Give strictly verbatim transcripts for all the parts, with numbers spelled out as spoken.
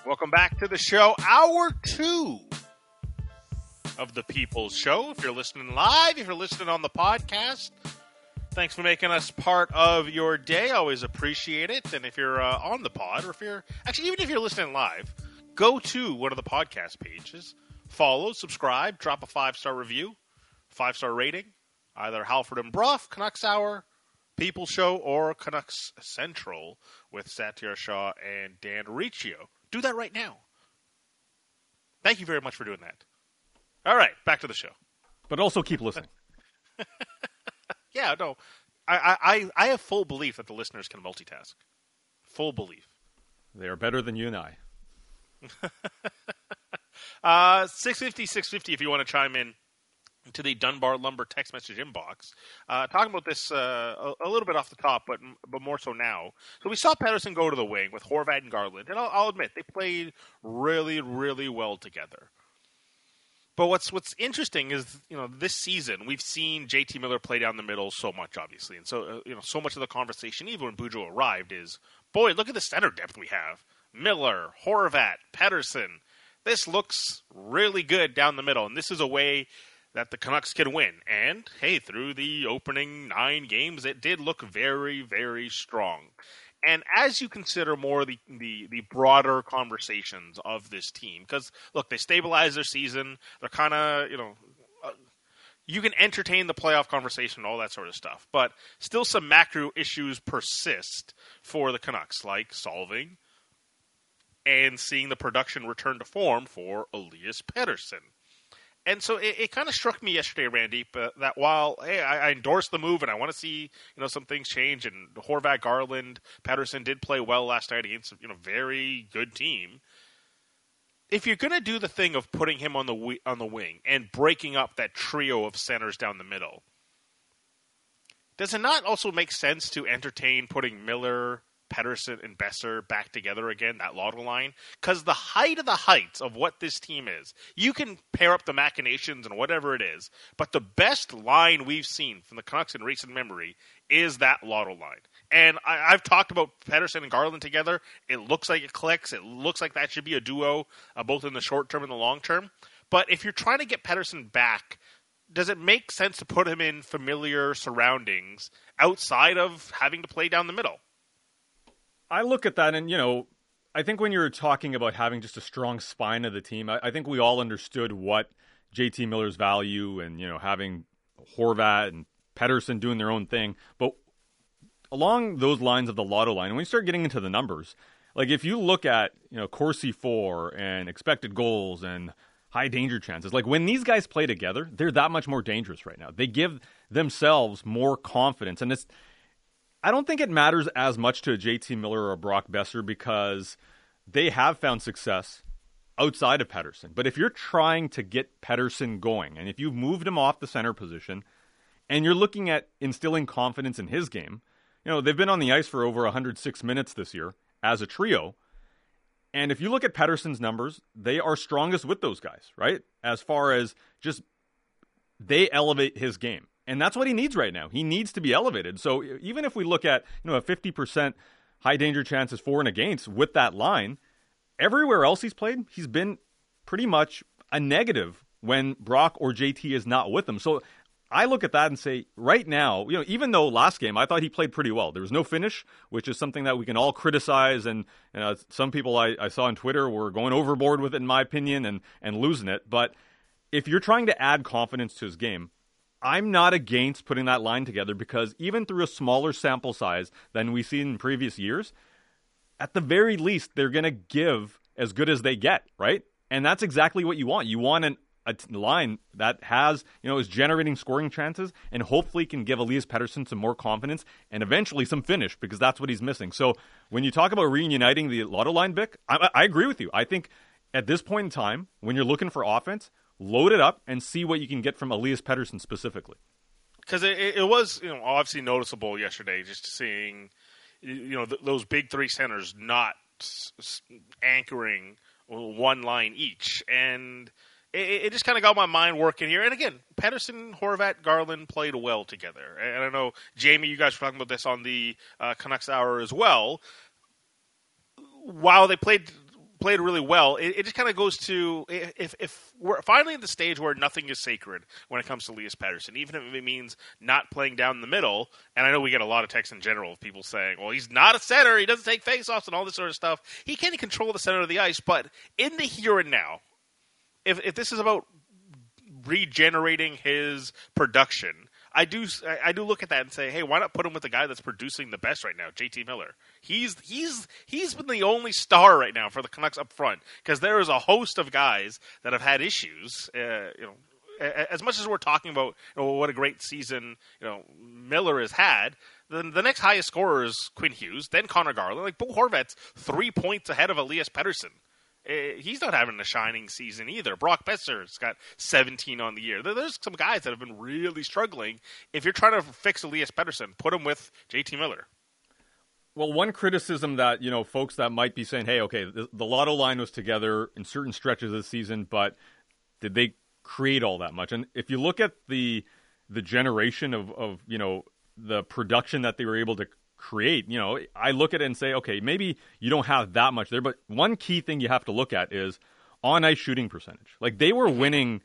Welcome back to the show, hour two of the People's Show. If you're listening live, if you're listening on the podcast, thanks for making us part of your day. Always appreciate it. And if you're uh, on the pod, or if you're, actually, even if you're listening live, go to one of the podcast pages, follow, subscribe, drop a five-star review, five-star rating, either Halford and Brough, Canucks Hour, People's Show, or Canucks Central with Satyar Shah and Dan Riccio. Do that right now. Thank you very much for doing that. All right, back to the show. But also keep listening. yeah, no. I, I, I have full belief that the listeners can multitask. Full belief. They are better than you and I. uh, six fifty, six fifty if you want to chime in to the Dunbar Lumber text message inbox. Uh, talking about this uh, a, a little bit off the top, but but more so now. So we saw Pettersson go to the wing with Horvat and Garland, and I'll, I'll admit, they played really, really well together. But what's what's interesting is, you know, this season we've seen J T Miller play down the middle so much, obviously, and so uh, you know, so much of the conversation, even when Boudreau arrived, is, boy, look at the center depth we have: Miller, Horvat, Pettersson. This looks really good down the middle, and this is a way that the Canucks can win. And, hey, through the opening nine games, it did look very, very strong. And as you consider more the, the, the broader conversations of this team, because, look, they stabilized their season. They're kind of, you know, uh, you can entertain the playoff conversation and all that sort of stuff. But still some macro issues persist for the Canucks, like solving and seeing the production return to form for Elias Pettersson. And so it, it kind of struck me yesterday, Randy, uh, that while hey, I, I endorse the move and I want to see, you know, some things change, and Horvat, Garland, Pettersson did play well last night against a, you know, very good team. If you're going to do the thing of putting him on the on the wing and breaking up that trio of centers down the middle, does it not also make sense to entertain putting Miller, Pettersson, and Besser back together again, that Lotto line? Because the height of the heights of what this team is, you can pair up the machinations and whatever it is, but the best line we've seen from the Canucks in recent memory is that Lotto line. And I, I've talked about Pettersson and Garland together. It looks like it clicks. It looks like that should be a duo, uh, both in the short term and the long term. But if you're trying to get Pettersson back, does it make sense to put him in familiar surroundings outside of having to play down the middle? I look at that and, you know, I think when you're talking about having just a strong spine of the team, I, I think we all understood what J T Miller's value and, you know, having Horvat and Pettersson doing their own thing. But along those lines of the Lotto line, when you start getting into the numbers, like if you look at, you know, Corsi for and expected goals and high danger chances, like when these guys play together, they're that much more dangerous right now. They give themselves more confidence. And it's, I don't think it matters as much to a J T Miller or a Brock Besser because they have found success outside of Pettersson. But if you're trying to get Pettersson going, and if you've moved him off the center position, and you're looking at instilling confidence in his game, you know, they've been on the ice for over one hundred six minutes this year as a trio. And if you look at Pettersson's numbers, they are strongest with those guys, right? As far as just they elevate his game. And that's what he needs right now. He needs to be elevated. So even if we look at, you know, a fifty percent high danger chances for and against with that line, everywhere else he's played, he's been pretty much a negative when Brock or J T is not with him. So I look at that and say, right now, you know, even though last game I thought he played pretty well, there was no finish, which is something that we can all criticize. And you know, some people I, I saw on Twitter were going overboard with it, in my opinion, and, and losing it. But if you're trying to add confidence to his game, I'm not against putting that line together because even through a smaller sample size than we've seen in previous years, at the very least, they're going to give as good as they get, right? And that's exactly what you want. You want an, a t- line that has, you know, is generating scoring chances and hopefully can give Elias Pettersson some more confidence and eventually some finish because that's what he's missing. So when you talk about reuniting the Lotto line, Vic, I, I agree with you. I think at this point in time, when you're looking for offense, load it up and see what you can get from Elias Pettersson specifically. Because it, it was, you know, obviously noticeable yesterday, just seeing, you know, th- those big three centers not s- s- anchoring one line each, and it, it just kind of got my mind working here. And again, Pettersson, Horvat, Garland played well together. And I know, Jamie, you guys were talking about this on the uh, Canucks Hour as well. While they played played really well. It, it just kind of goes to if if we're finally at the stage where nothing is sacred when it comes to Elias Pettersson, even if it means not playing down the middle. And I know we get a lot of texts in general of people saying, "Well, he's not a center. He doesn't take faceoffs and all this sort of stuff." He can't control the center of the ice, but in the here and now, if if this is about regenerating his production, I do I do look at that and say, hey, why not put him with the guy that's producing the best right now, J T Miller? He's he's he's been the only star right now for the Canucks up front, because there is a host of guys that have had issues. Uh, you know, as much as we're talking about, you know, what a great season, you know, Miller has had, the the next highest scorer is Quinn Hughes, then Connor Garland. Like, Bo Horvat's three points ahead of Elias Pettersson. He's not having a shining season either. Brock Besser's got seventeen on the year. There's some guys that have been really struggling. If you're trying to fix Elias Pettersson, put him with J T Miller. Well, one criticism that, you know, folks that might be saying, hey, okay, the, the Lotto line was together in certain stretches of the season, but did they create all that much? And if you look at the the generation of, of you know, the production that they were able to create, you know, I look at it and say, okay, maybe you don't have that much there, but one key thing you have to look at is on-ice shooting percentage. Like, they were winning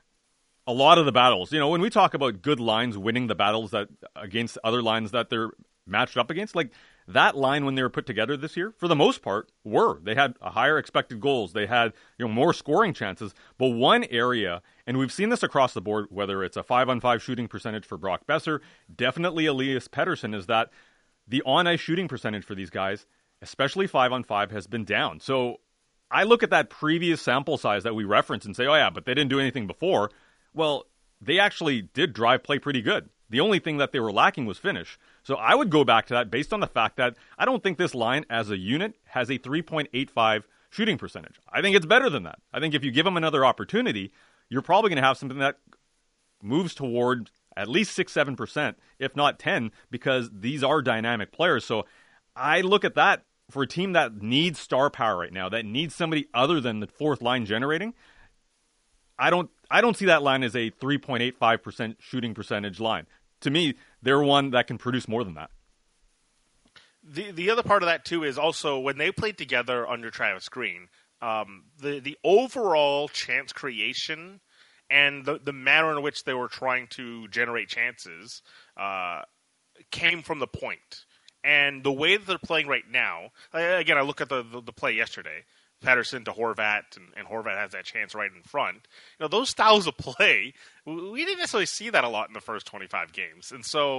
a lot of the battles. You know, when we talk about good lines winning the battles that against other lines that they're matched up against, like, that line when they were put together this year, for the most part, were. They had a higher expected goals. They had, you know, more scoring chances. But one area, and we've seen this across the board, whether it's a five-on-five shooting percentage for Brock Besser, definitely Elias Pettersson, is that the on-ice shooting percentage for these guys, especially five-on-five, has been down. So I look at that previous sample size that we referenced and say, oh yeah, but they didn't do anything before. Well, they actually did drive play pretty good. The only thing that they were lacking was finish. So I would go back to that based on the fact that I don't think this line as a unit has a three point eight five shooting percentage. I think it's better than that. I think if you give them another opportunity, you're probably going to have something that moves toward at least six, seven percent, if not ten, because these are dynamic players. So I look at that for a team that needs star power right now, that needs somebody other than the fourth line generating. I don't I don't see that line as a three point eight five percent shooting percentage line. To me, they're one that can produce more than that. The the other part of that, too, is also when they played together under Travis Green, um, the, the overall chance creation and the, the manner in which they were trying to generate chances uh, came from the point. And the way that they're playing right now, again, I look at the, the, the play yesterday, Pettersson to Horvat, and, and Horvat has that chance right in front. You know, those styles of play, we didn't necessarily see that a lot in the first twenty-five games. And so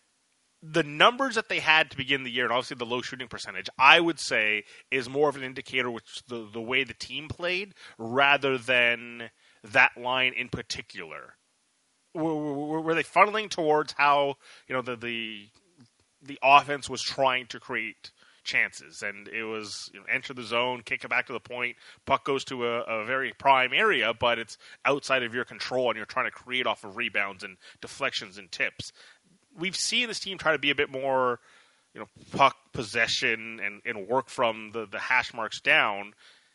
the numbers that they had to begin the year, and obviously the low shooting percentage, I would say is more of an indicator which the, the way the team played rather than that line in particular. Were, were they funneling towards how, you know, the, the the offense was trying to create chances, and it was, you know, enter the zone, kick it back to the point, puck goes to a, a very prime area, but it's outside of your control, and you're trying to create off of rebounds and deflections and tips. We've seen this team try to be a bit more, you know, puck possession and, and work from the, the hash marks down.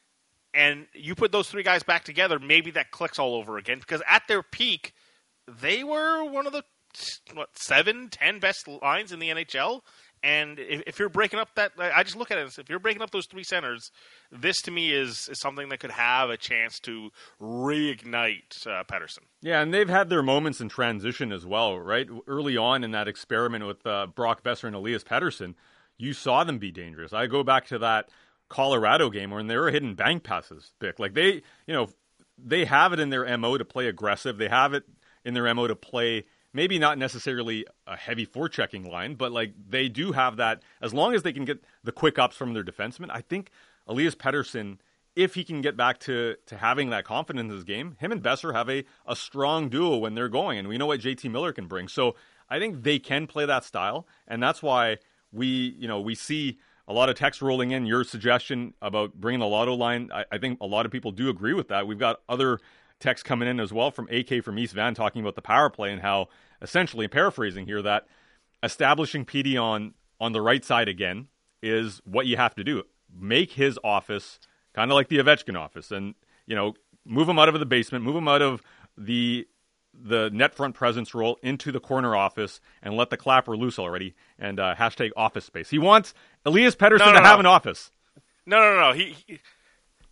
And you put those three guys back together, maybe that clicks all over again. Because at their peak, they were one of the, what, seven, ten best lines in the N H L. And if, if you're breaking up that, I just look at it as if you're breaking up those three centers, this to me is, is something that could have a chance to reignite uh, Pettersson. Yeah, and they've had their moments in transition as well, right? Early on in that experiment with uh, Brock Besser and Elias Pettersson, you saw them be dangerous. I go back to that Colorado game when they were hitting bank passes, Bick. Like, they, you know, they have it in their M O to play aggressive. They have it in their M O to play maybe not necessarily a heavy forechecking line, but like they do have that. As long as they can get the quick ups from their defensemen, I think Elias Pettersson, if he can get back to, to having that confidence in his game, him and Besser have a, a strong duo when they're going, and we know what J T Miller can bring. So I think they can play that style, and that's why we, you know, we see a lot of text rolling in. Your suggestion about bringing the Lotto line, I, I think a lot of people do agree with that. We've got other texts coming in as well from A K from East Van talking about the power play and how, essentially paraphrasing here, that establishing P D on, on the right side again is what you have to do. Make his office kind of like the Ovechkin office, and, you know, move him out of the basement, move him out of the the net front presence role into the corner office, and let the clapper loose already, and uh, hashtag office space. He wants Elias Pettersson no, no, to no. have an office. No, no, no, no. He, he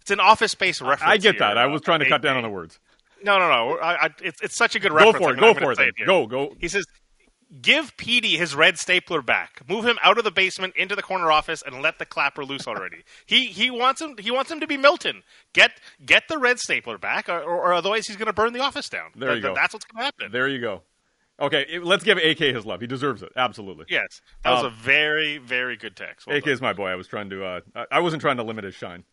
It's an Office Space reference. I get here, that. I was trying to uh, cut down on the words. No, no, no. I, I, it's, it's such a good Go reference. for it. I'm Go for it. it Then. Go, go. He says, give Petey his red stapler back. Move him out of the basement into the corner office and let the clapper loose already. he he wants him. He wants him to be Milton. Get get the red stapler back, or, or otherwise he's going to burn the office down. There you Th- go. That's what's going to happen. There you go. Okay, it, let's give A K his love. He deserves it. Absolutely. Yes, that was um, a very very good text. Well A K is my boy. I was trying to. Uh, I, I wasn't trying to limit his shine.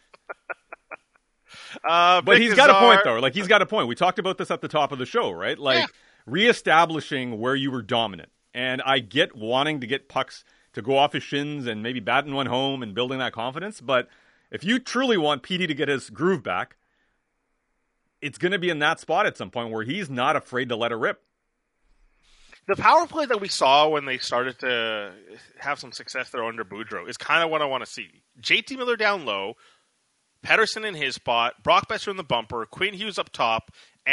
uh, but Big he's got a point, Azar- though. Like he's got a point. We talked about this at the top of the show, right? Like Yeah. reestablishing where you were dominant. And I get wanting to get pucks to go off his shins and maybe batting one home and building that confidence. But if you truly want Petey to get his groove back, it's going to be in that spot at some point where he's not afraid to let it rip. The power play that we saw when they started to have some success there under Boudreau is kind of what I want to see. J T Miller down low, Pettersson in his spot, Brock Besser in the bumper, Quinn Hughes up top,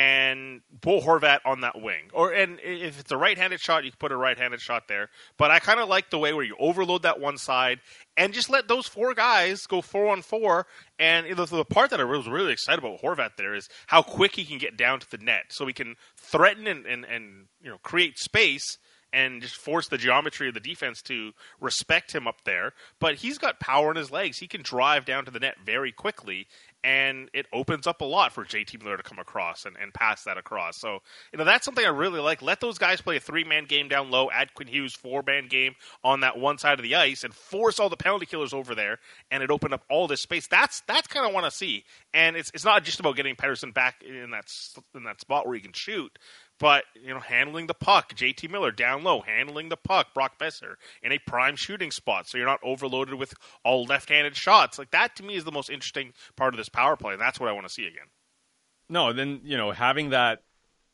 and Bo Horvat on that wing. Or and if it's a right-handed shot, you can put a right-handed shot there. But I kind of like the way where you overload that one side and just let those four guys go four on four. And you know, the part that I was really excited about with Horvat there is how quick he can get down to the net, so he can threaten and, and, and you know create space and just force the geometry of the defense to respect him up there. But he's got power in his legs. He can drive down to the net very quickly, and it opens up a lot for J T Miller to come across and, and pass that across. So, you know, that's something I really like. Let those guys play a three-man game down low, add Quinn Hughes four-man game on that one side of the ice, and force all the penalty killers over there, and it opened up all this space. That's that's kind of what I want to see. And it's it's not just about getting Pettersson back in that in that spot where he can shoot, but, you know, handling the puck, J T Miller down low, handling the puck, Brock Besser in a prime shooting spot, so you're not overloaded with all left-handed shots. Like, that to me is the most interesting part of this power play, and that's what I want to see again. No, then, you know, having that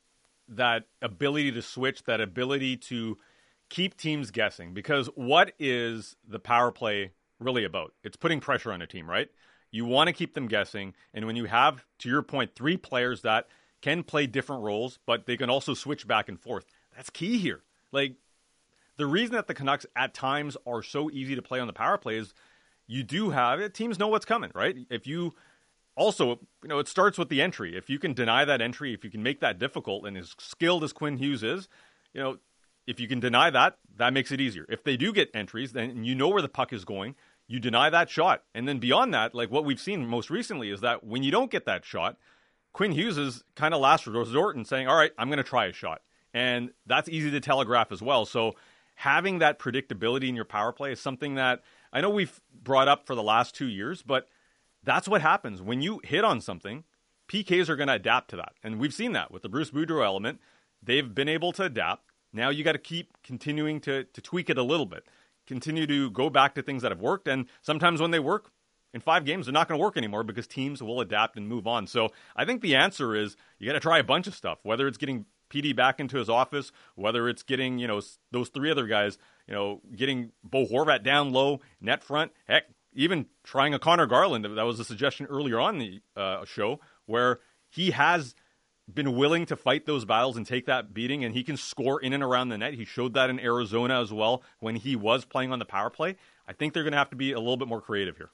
that ability to switch, that ability to keep teams guessing, because what is the power play really about? It's putting pressure on a team, right? You want to keep them guessing, and when you have, to your point, three players that can play different roles, but they can also switch back and forth. That's key here. Like, the reason that the Canucks at times are so easy to play on the power play is you do have, teams know what's coming, right? If you also, you know, it starts with the entry. If you can deny that entry, if you can make that difficult, and as skilled as Quinn Hughes is, you know, if you can deny that, that makes it easier. If they do get entries, then you know where the puck is going, you deny that shot. And then beyond that, like what we've seen most recently is that when you don't get that shot, Quinn Hughes is kind of last resort and saying, all right, I'm going to try a shot. And that's easy to telegraph as well. So having that predictability in your power play is something that I know we've brought up for the last two years, but that's what happens. When you hit on something, P Ks are going to adapt to that. And we've seen that with the Bruce Boudreau element. They've been able to adapt. Now you got to keep continuing to, to tweak it a little bit. Continue to go back to things that have worked. And sometimes when they work, in five games, they're not going to work anymore because teams will adapt and move on. So I think the answer is you got to try a bunch of stuff, whether it's getting P D back into his office, whether it's getting, you know, those three other guys, you know, getting Bo Horvat down low, net front, heck, even trying a Connor Garland. That was a suggestion earlier on the uh, show where he has been willing to fight those battles and take that beating, and he can score in and around the net. He showed that in Arizona as well when he was playing on the power play. I think they're going to have to be a little bit more creative here.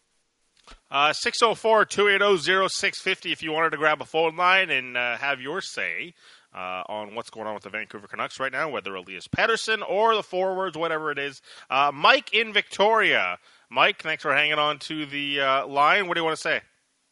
Uh, six oh four, two eight oh, oh six five oh if you wanted to grab a phone line and uh, have your say uh, on what's going on with the Vancouver Canucks right now, whether Elias Pettersson or the forwards, whatever it is. Uh, Mike in Victoria. Mike, thanks for hanging on to the uh, line. What do you want to say?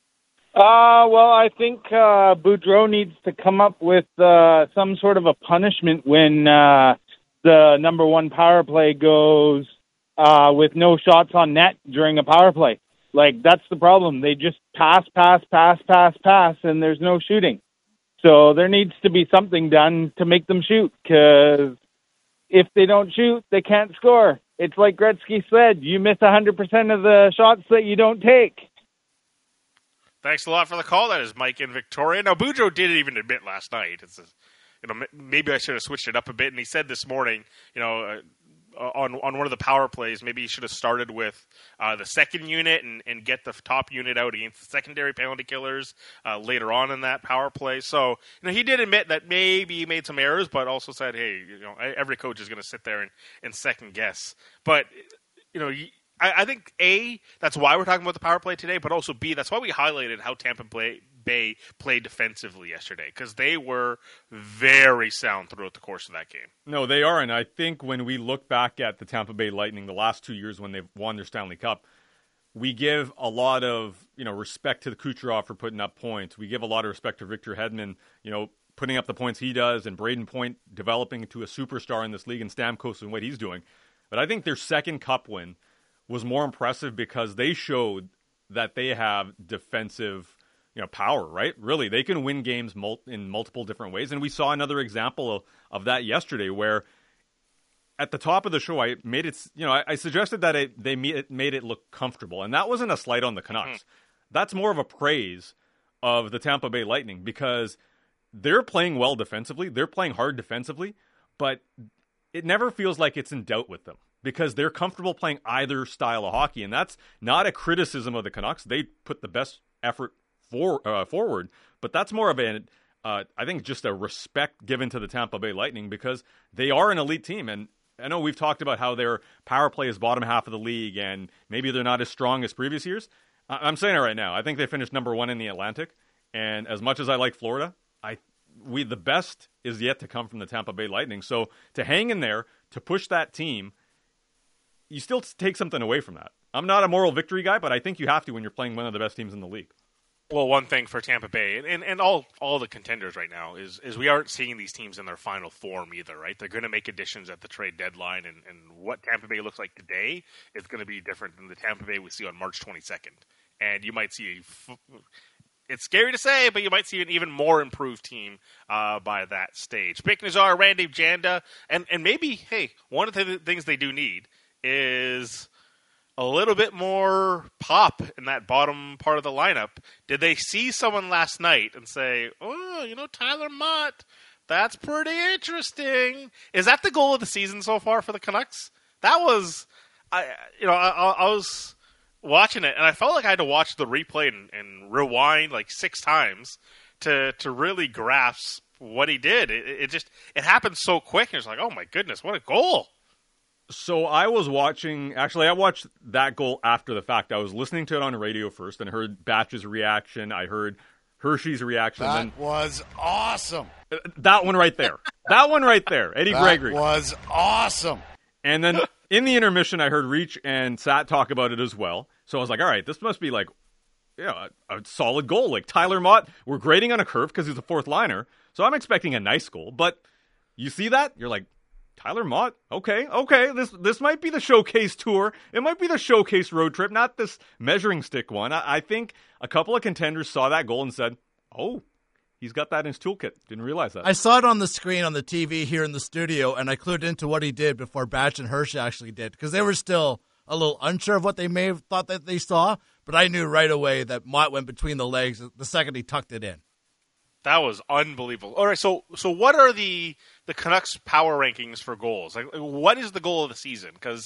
Uh, well, I think uh, Boudreau needs to come up with uh, some sort of a punishment when uh, the number one power play goes uh, with no shots on net during a power play. Like, that's the problem. They just pass, pass, pass, pass, pass, and there's no shooting. So there needs to be something done to make them shoot, because if they don't shoot, they can't score. It's like Gretzky said, you miss one hundred percent of the shots that you don't take. Thanks a lot for the call. That is Mike in Victoria. Now, Boudreau did even admit last night, it's a, you know, maybe I should have switched it up a bit, and he said this morning, you know, uh, on on one of the power plays, maybe he should have started with uh, the second unit and, and get the top unit out against the secondary penalty killers uh, later on in that power play. So, you know, he did admit that maybe he made some errors, but also said, hey, you know, every coach is going to sit there and, and second guess. But, you know, I, I think, A, that's why we're talking about the power play today, but also, B, that's why we highlighted how Tampa Bay played defensively yesterday, because they were very sound throughout the course of that game. No, they are, and I think when we look back at the Tampa Bay Lightning the last two years when they've won their Stanley Cup, we give a lot of, you know, respect to the Kucherov for putting up points. We give a lot of respect to Victor Hedman, you know, putting up the points he does, and Braden Point developing into a superstar in this league, and Stamkos and what he's doing. But I think their second Cup win was more impressive because they showed that they have defensive, you know, power, right? Really, they can win games mul- in multiple different ways. And we saw another example of, of that yesterday where at the top of the show, I made it, you know, I, I suggested that it, they made it, made it look comfortable. And that wasn't a slight on the Canucks. Mm. That's more of a praise of the Tampa Bay Lightning because they're playing well defensively. They're playing hard defensively, but it never feels like it's in doubt with them because they're comfortable playing either style of hockey. And that's not a criticism of the Canucks. They put the best effort for, uh, forward, but that's more of an, uh, I think, just a respect given to the Tampa Bay Lightning because they are an elite team. And I know we've talked about how their power play is bottom half of the league and maybe they're not as strong as previous years. I'm saying it right now. I think they finished number one in the Atlantic. And as much as I like Florida, I we the best is yet to come from the Tampa Bay Lightning. So to hang in there, to push that team, you still take something away from that. I'm not a moral victory guy, but I think you have to when you're playing one of the best teams in the league. Well, one thing for Tampa Bay and, and, and all all the contenders right now is is we aren't seeing these teams in their final form either, right? They're going to make additions at the trade deadline, and, and what Tampa Bay looks like today is going to be different than the Tampa Bay we see on March twenty-second. And you might see a, it's scary to say, but you might see an even more improved team uh, by that stage. Pick Nazar, Randy Janda, and, and maybe, hey, one of the things they do need is a little bit more pop in that bottom part of the lineup. Did they see someone last night and say, oh, you know, Tyler Mott, that's pretty interesting? Is that the goal of the season so far for the Canucks? That was, I, you know, I, I was watching it, and I felt like I had to watch the replay and, and rewind like six times to to really grasp what he did. It, it just, it happened so quick, and it's like, oh my goodness, what a goal. So I was watching, actually I watched that goal after the fact. I was listening to it on radio first and heard Batch's reaction. I heard Hershey's reaction. That and then, was awesome. That one right there. That one right there. Eddie that Gregory. That was awesome. And then in the intermission, I heard Reach and Sat talk about it as well. So I was like, all right, this must be like, yeah, a, a solid goal. Like Tyler Mott, we're grading on a curve because he's a fourth liner. So I'm expecting a nice goal. But you see that? You're like, Tyler Mott, okay, okay, this this might be the showcase tour. It might be the showcase road trip, not this measuring stick one. I, I think a couple of contenders saw that goal and said, oh, he's got that in his toolkit. Didn't realize that. I saw it on the screen on the T V here in the studio, and I clued into what he did before Batch and Hershey actually did, because they were still a little unsure of what they may have thought that they saw, but I knew right away that Mott went between the legs the second he tucked it in. That was unbelievable. All right, so so what are the the Canucks power rankings for goals? Like, what is the goal of the season? Because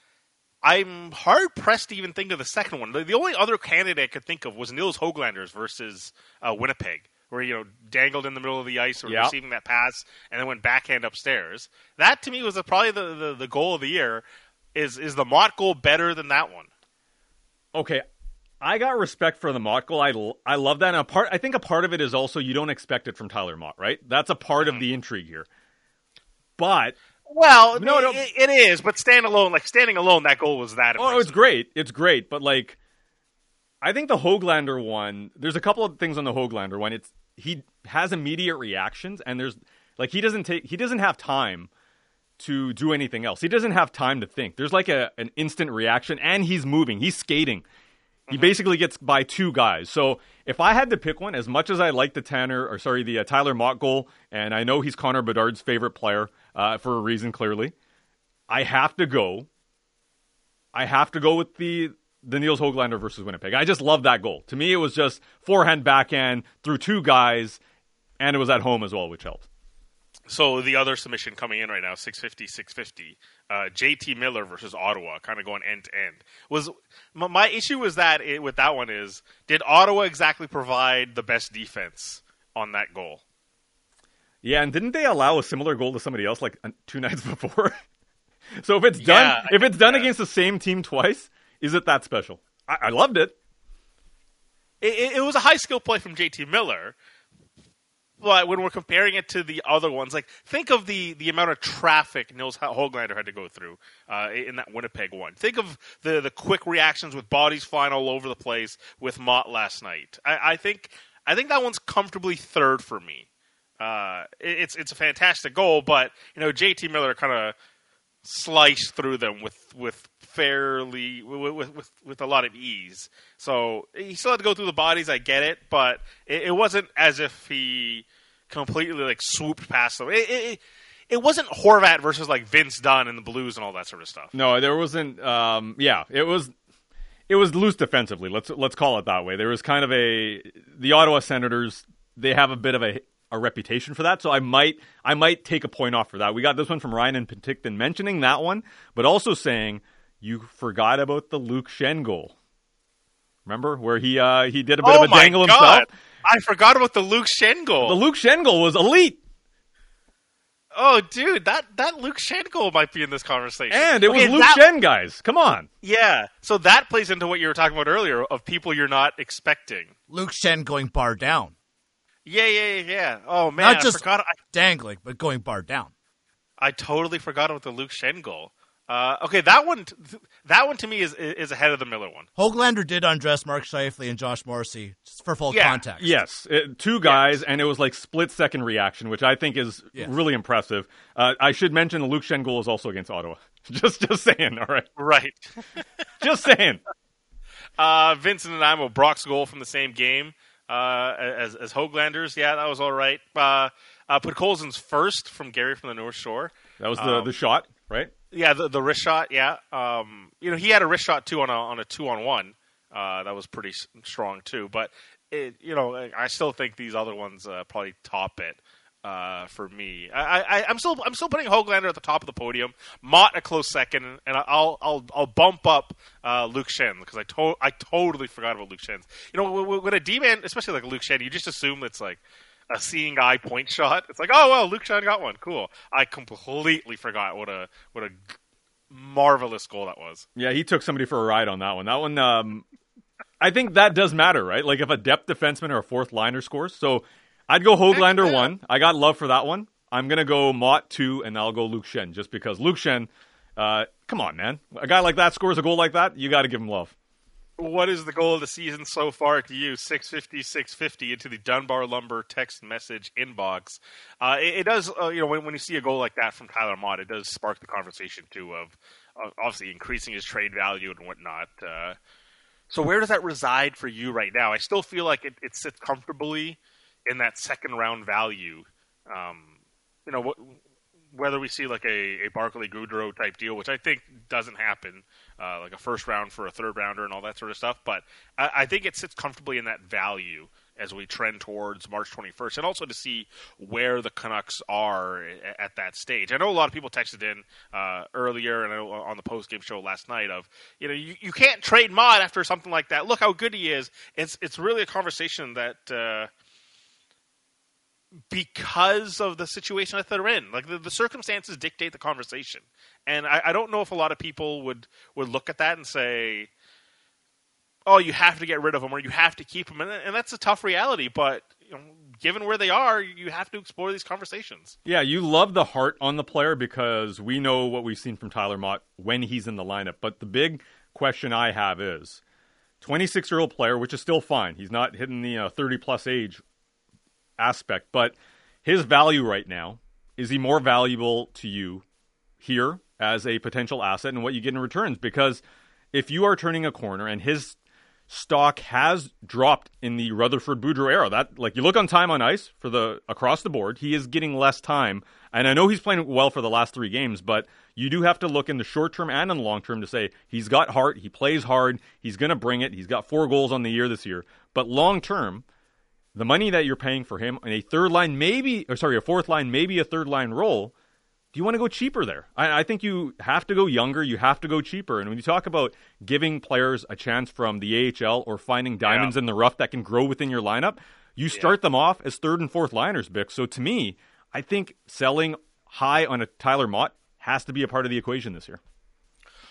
I'm hard pressed to even think of the second one. The, the only other candidate I could think of was Nils Höglander's versus uh, Winnipeg, where you know dangled in the middle of the ice or yep. receiving that pass and then went backhand upstairs. That to me was the, probably the, the, the goal of the year. Is is the Mott goal better than that one? Okay. I got respect for the Mott goal. I, I love that. And a part, I think a part of it is also you don't expect it from Tyler Mott, right? That's a part mm-hmm. of the intrigue here. But well, no, no, it, it is. But stand alone, like standing alone, that goal was that impressive. Oh, it's great. It's great. But like, I think the Höglander one. There's a couple of things on the Höglander one. It's he has immediate reactions, and there's like he doesn't take he doesn't have time to do anything else. He doesn't have time to think. There's like a an instant reaction, and he's moving. He's skating. He basically gets by two guys. So if I had to pick one, as much as I like the Tanner, or sorry, the uh, Tyler Mott goal, and I know he's Connor Bedard's favorite player uh, for a reason, clearly, I have to go. I have to go with the the Nils Höglander versus Winnipeg. I just love that goal. To me, it was just forehand, backhand through two guys, and it was at home as well, which helped. So the other submission coming in right now, six fifty, six fifty, uh, J T Miller versus Ottawa, kind of going end to end. Was my, my issue was that it, with that one is, did Ottawa exactly provide the best defense on that goal? Yeah, and didn't they allow a similar goal to somebody else like two nights before? So if it's done, yeah, if it's done yeah. against the same team twice, is it that special? I, I loved it. It, it was a high skill play from J T Miller, but when we're comparing it to the other ones, like think of the, the amount of traffic Nils Höglander had to go through uh, in that Winnipeg one. Think of the the quick reactions with bodies flying all over the place with Motte last night. I, I think I think that one's comfortably third for me. Uh, it, it's it's a fantastic goal, but you know J T Miller kind of sliced through them with with fairly with, with with a lot of ease. So he still had to go through the bodies. I get it, but it, it wasn't as if he completely like swooped past them. It, it, it wasn't Horvat versus like Vince Dunn and the Blues and all that sort of stuff. No, there wasn't. Um, yeah, it was. It was loose defensively. Let's let's call it that way. There was kind of a the Ottawa Senators. They have a bit of a a reputation for that, so I might I might take a point off for that. We got this one from Ryan and Penticton mentioning that one, but also saying you forgot about the Luke Schenn goal. Remember where he uh, he did a bit oh of a dangle my God. himself? I forgot about the Luke Schenn goal. The Luke Schenn goal was elite. Oh, dude, that, that Luke Schenn goal might be in this conversation. And it okay, was Luke that, Schenn, guys. Come on. Yeah, so that plays into what you were talking about earlier of people you're not expecting. Luke Schenn going bar down. Yeah, yeah, yeah, yeah. Oh, man, Not just I forgot. I, dangling, but going bar down. I totally forgot about the Luke Schenn goal. Uh, okay, that one, that one to me is is ahead of the Miller one. Höglander did undress Mark Scheifele and Josh Morrissey just for full Yeah. context. Yes, it, two guys, Yes. and it was like split-second reaction, which I think is Yes. really impressive. Uh, I should mention the Luke Schenn goal is also against Ottawa. just just saying, all right? Right. Just saying. Uh, Vincent and I, Brock's goal from the same game uh, as as Höglander's. Yeah, that was all right. Uh, uh, Podkolzin's first from Gary from the North Shore. That was the, Um, the shot, right? Yeah, the, the wrist shot. Yeah, um, you know he had a wrist shot too on a on a two on one. Uh, that was pretty s- strong too. But it, you know, I still think these other ones uh, probably top it uh, for me. I, I, I'm still I'm still putting Höglander at the top of the podium. Motte a close second, and I'll I'll I'll bump up uh, Luke Schenn because I to- I totally forgot about Luke Schenn. You know, when when a D man, especially like Luke Schenn, you just assume it's like a seeing eye point shot. It's like, oh well, Luke Schenn got one, cool. I completely forgot what a what a marvelous goal that was. Yeah, he took somebody for a ride on that one. That one, um, I think that does matter, right? Like if a depth defenseman or a fourth liner scores. So I'd go Höglander Heck yeah. one. I got love for that one. I'm going to go Motte two, and I'll go Luke Schenn just because Luke Schenn, uh, come on, man. A guy like that scores a goal like that, you got to give him love. What is the goal of the season so far to you? six fifty, six fifty into the Dunbar Lumber text message inbox. Uh, it, it does, uh, you know, when, when you see a goal like that from Tyler Motte, it does spark the conversation, too, of uh, obviously increasing his trade value and whatnot. Uh, so where does that reside for you right now? I still feel like it, it sits comfortably in that second round value. Um, you know, what, whether we see like a, a Barclay Goodrow type deal, which I think doesn't happen, uh, like a first round for a third rounder and all that sort of stuff. But I, I think it sits comfortably in that value as we trend towards March twenty-first, and also to see where the Canucks are at that stage. I know a lot of people texted in uh, earlier and I know on the post-game show last night of, you know, you, you can't trade Motte after something like that. Look how good he is. It's it's really a conversation that uh, because of the situation that they're in, like the, the circumstances dictate the conversation. And I, I don't know if a lot of people would, would look at that and say, oh, you have to get rid of them or you have to keep them. And, and that's a tough reality. But you know, given where they are, you have to explore these conversations. Yeah, you love the heart on the player because we know what we've seen from Tyler Motte when he's in the lineup. But the big question I have is twenty-six-year-old player, which is still fine. He's not hitting the uh, thirty-plus age aspect. But his value right now, is he more valuable to you here as a potential asset and what you get in returns? Because if you are turning a corner and his stock has dropped in the Rutherford Boudreau era, that like you look on time on ice for the across the board, he is getting less time. And I know he's playing well for the last three games, but you do have to look in the short term and in the long term to say he's got heart, he plays hard, he's going to bring it, he's got four goals on the year this year. But long term, the money that you're paying for him in a third line, maybe, or sorry, a fourth line, maybe a third line role, do you want to go cheaper there? I, I think you have to go younger. You have to go cheaper. And when you talk about giving players a chance from the A H L or finding diamonds Yeah. in the rough that can grow within your lineup, you start them off as third and fourth liners, Bick. So to me, I think selling high on a Tyler Motte has to be a part of the equation this year.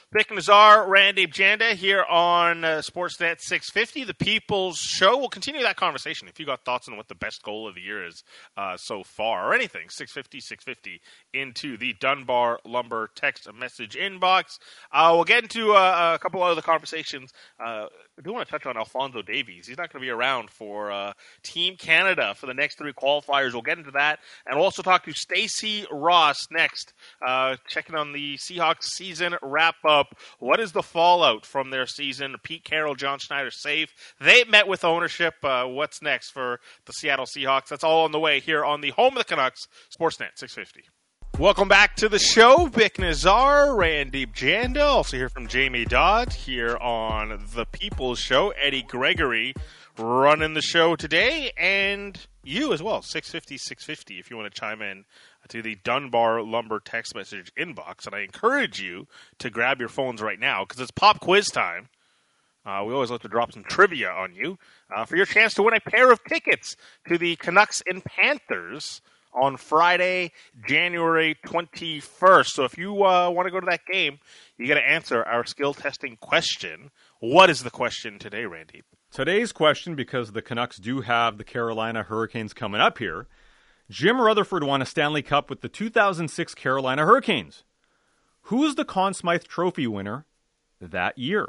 Vic Nazar, Randy Janda here on uh, Sportsnet six fifty, the People's Show. We'll continue that conversation. If you got thoughts on what the best goal of the year is uh, so far, or anything, six fifty, six fifty into the Dunbar Lumber text message inbox. Uh, we'll get into uh, a couple other conversations. Uh, I do want to touch on Alphonso Davies. He's not going to be around for uh, Team Canada for the next three qualifiers. We'll get into that. And we'll also talk to Stacey Ross next, uh, checking on the Seahawks season wrap-up. What is the fallout from their season? Pete Carroll, John Schneider safe. They met with ownership. Uh, what's next for the Seattle Seahawks? That's all on the way here on the home of the Canucks, Sportsnet six fifty. Welcome back to the show. Vic Nazar, Randy Janda, also here from Jamie Dodd here on The People's Show. Eddie Gregory running the show today, and you as well, six fifty, six fifty, if you want to chime in to the Dunbar Lumber text message inbox. And I encourage you to grab your phones right now because it's pop quiz time. Uh, we always like to drop some trivia on you uh, for your chance to win a pair of tickets to the Canucks and Panthers on Friday, January twenty-first. So if you uh, want to go to that game, you got to answer our skill testing question. What is the question today, Randy? Today's question, because the Canucks do have the Carolina Hurricanes coming up here, Jim Rutherford won a Stanley Cup with the two thousand six Carolina Hurricanes. Who's the Conn Smythe Trophy winner that year?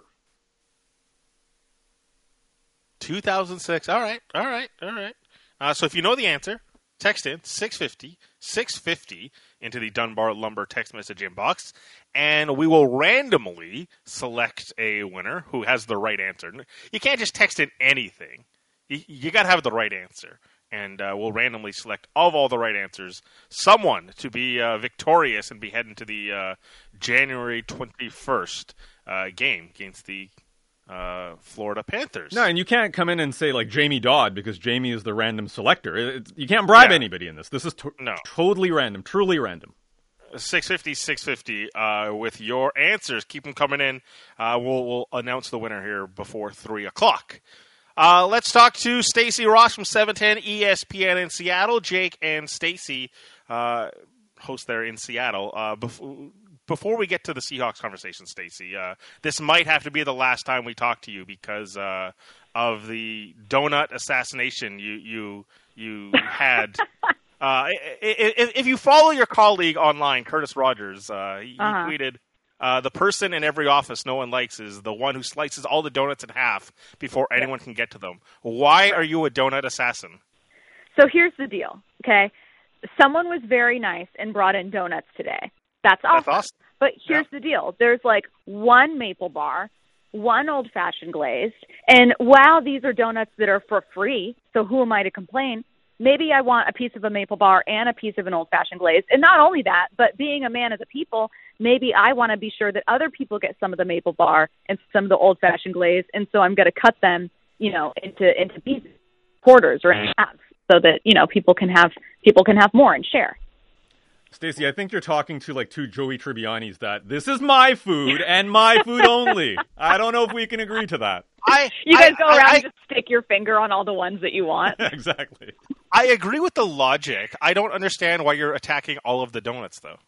two thousand six. All right, all right, all right. Uh, so if you know the answer, text in six fifty, six fifty into the Dunbar Lumber text message inbox, and we will randomly select a winner who has the right answer. You can't just text in anything. You, you got to have the right answer, and uh, we'll randomly select of all the right answers someone to be uh, victorious and be heading to the uh, January twenty-first uh, game against the Uh, Florida Panthers. No, and you can't come in and say, like, Jamie Dodd, because Jamie is the random selector. It's, you can't bribe yeah. anybody in this. This is to- no. totally random, truly random. six fifty, six fifty uh, with your answers. Keep them coming in. Uh, we'll, we'll announce the winner here before three o'clock. Uh, let's talk to Stacey Ross from seven ten E S P N in Seattle. Jake and Stacey uh, host there in Seattle. Uh, before... Before we get to the Seahawks conversation, Stacey, uh, this might have to be the last time we talk to you because uh, of the donut assassination you you you had. uh, if, if you follow your colleague online, Curtis Rogers, uh, he, uh-huh. he tweeted, uh, "The person in every office no one likes is the one who slices all the donuts in half before anyone can get to them." Why are you a donut assassin? So here's the deal, okay? Someone was very nice and brought in donuts today. That's awesome. That's awesome. But here's yeah. the deal. There's like one maple bar, one old-fashioned glazed, and while these are donuts that are for free, so who am I to complain? Maybe I want a piece of a maple bar and a piece of an old-fashioned glazed. And not only that, but being a man of the people, maybe I want to be sure that other people get some of the maple bar and some of the old-fashioned glazed, and so I'm going to cut them, you know, into into pieces, quarters or halves, so that, you know, people can have people can have more and share. Stacey, I think you're talking to like two Joey Tribbianis that this is my food and my food only. I don't know if we can agree to that. I, you guys I, go I, around I, and just stick your finger on all the ones that you want. Exactly. I agree with the logic. I don't understand why you're attacking all of the donuts, though.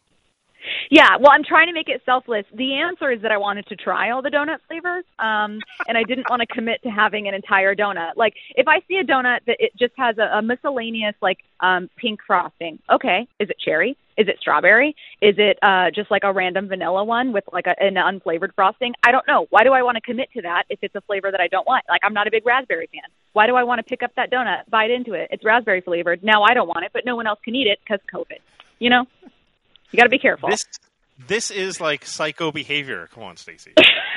Yeah, well, I'm trying to make it selfless. The answer is that I wanted to try all the donut flavors, um, and I didn't want to commit to having an entire donut. Like, if I see a donut that it just has a, a miscellaneous, like, um, pink frosting, okay, is it cherry? Is it strawberry? Is it uh, just like a random vanilla one with, like, a, an unflavored frosting? I don't know. Why do I want to commit to that if it's a flavor that I don't want? Like, I'm not a big raspberry fan. Why do I want to pick up that donut, bite into it? It's raspberry flavored. Now I don't want it, but no one else can eat it because COVID. You know? You got to be careful. This this is like psycho behavior. Come on, Stacey.